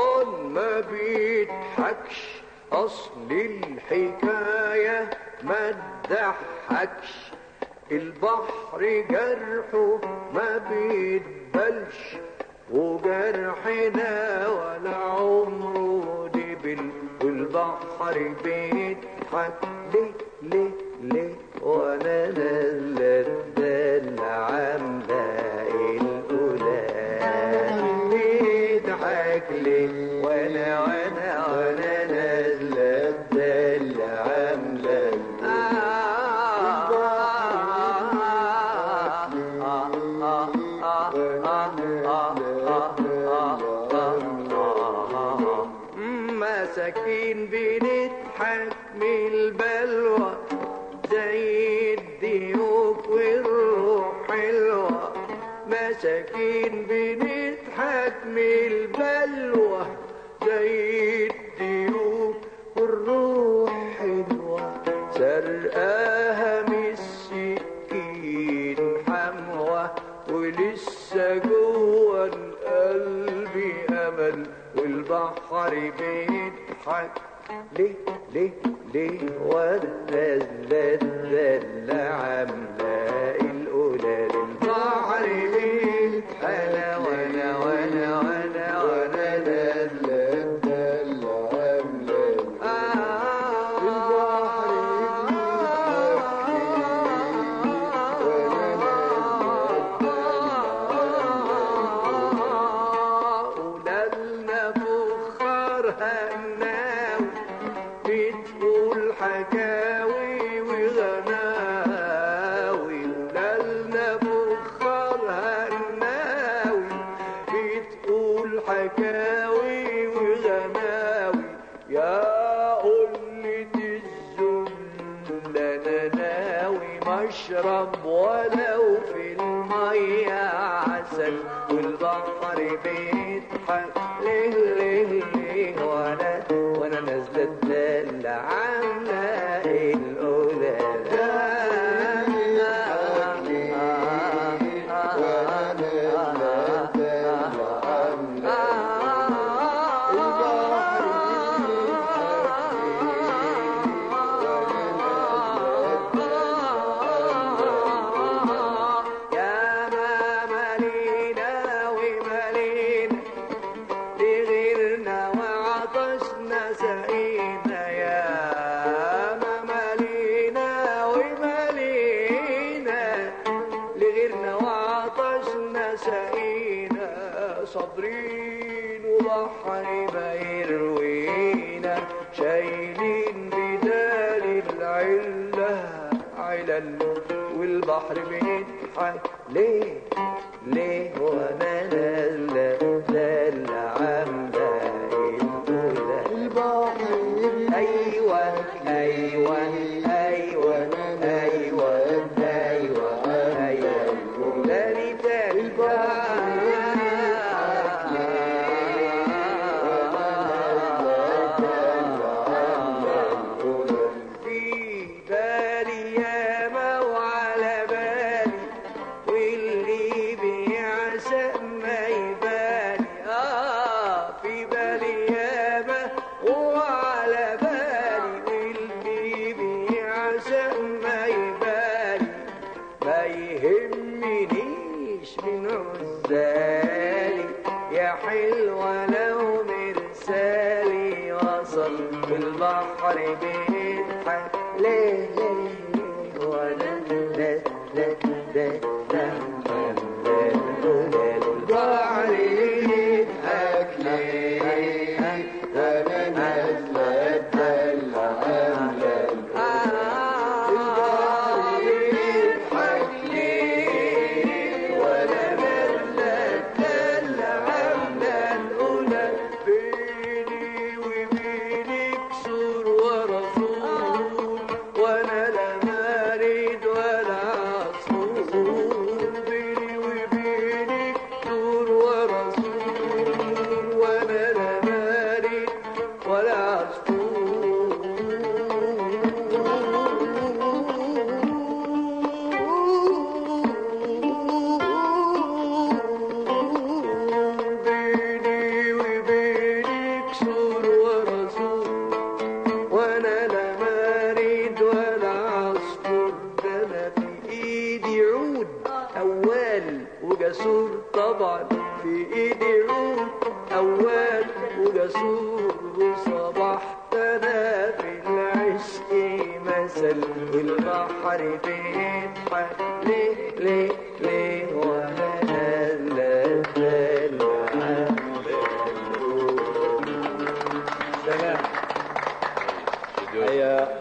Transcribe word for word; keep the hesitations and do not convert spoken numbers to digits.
ما بيضحكش، اصل الحكاية ما تضحكش. البحر جرحه ما بيتبلش، وجرحنا ولا عمره دبل. والبحر بيضحك ليه ليه ليه وانا نازله الدلع عامله القلال. بيضحك ليه وانا وانا وانا نازله الدلع عامله مساكين. بنضحك من البلوى زي الديوك والروح حلوة. مساكين بنضحك من البلوى زي الديوك والروح حلوة. سرقاها من السكين حموة، ولسه جوه القلب امل. والبحر بيضحك ليه ليه ليه وانا الزلزال عامله القلال. البحر بيضحك انا وانا وانا وانا وانا الزلزال عامله بتقول حكاوي وغناوي. ولالنا فخرها الناوي بتقول حكاوي وغناوي. يا قلة الذل انا ناوي مشرب ولو في المية عسل. والبحر بيضحك ليه ليه ليه وانا وانا نازله الدلع عامله القلال. صابرين وبحر ما يروينا، شايلين بدال العلة علل. والبحر بيضحك ليه ليه وانا نازله دلع عامله القلال. البحر ايوه ايوه ايوه ايوه ايوه ايوه القلال تاني. ما يهمنيش من عزالي يا حلوة لو مرسالي وصل. والبحر بيضحك ليه ليه وانا لا لا لا لا. البحر بيضحك ليه وانا نازلة الدلع عاملة وانا لا أول وجسور طبعا في إيدي عود أول وجسور وصبحت أنا في العشق مثل والبحر بيضحك ليه ليه ليه وأنا لذل سلام.